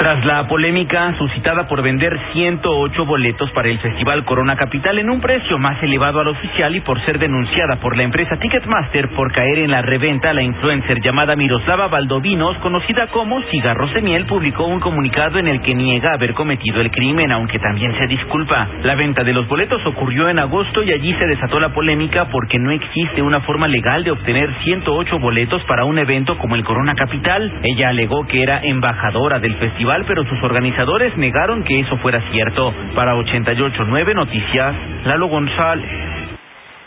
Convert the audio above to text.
Tras la polémica suscitada por vender 108 boletos para el Festival Corona Capital en un precio más elevado al oficial y por ser denunciada por la empresa Ticketmaster por caer en la reventa, la influencer llamada Miroslava Valdovinos, conocida como Cigarros de Miel, publicó un comunicado en el que niega haber cometido el crimen, aunque también se disculpa. La venta de los boletos ocurrió en agosto y allí se desató la polémica porque no existe una forma legal de obtener 108 boletos para un evento como el Corona Capital. Ella alegó que era embajadora del festival, pero sus organizadores negaron que eso fuera cierto. Para 88.9 Noticias, Lalo González.